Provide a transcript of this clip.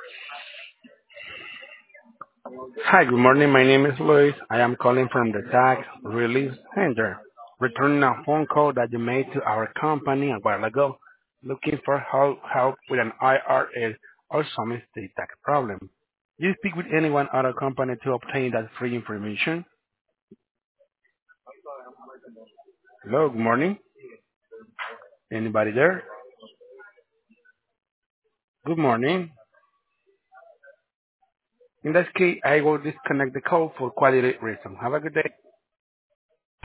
Hi, good morning. My name is Luis. I am calling from the tax relief center, returning a phone call that you made to our company a while ago, looking for help with an IRS or some state tax problem. Did you speak with anyone at our company to obtain that free information? Hello, good morning. Anybody there? Good morning. In that case, I will disconnect the call for quality reasons. Have a good day.